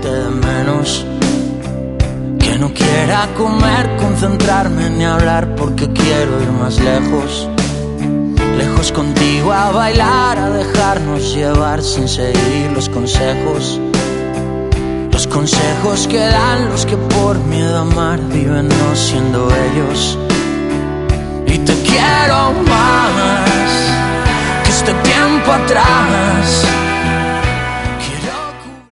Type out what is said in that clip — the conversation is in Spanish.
eche de menos, que no quiera comer, concentrarme ni hablar, porque quiero ir más lejos. Lejos contigo a bailar, a dejarnos llevar sin seguir los consejos. Los consejos que dan los que por miedo a amar viven no siendo ellos. Y te quiero más que este tiempo atrás.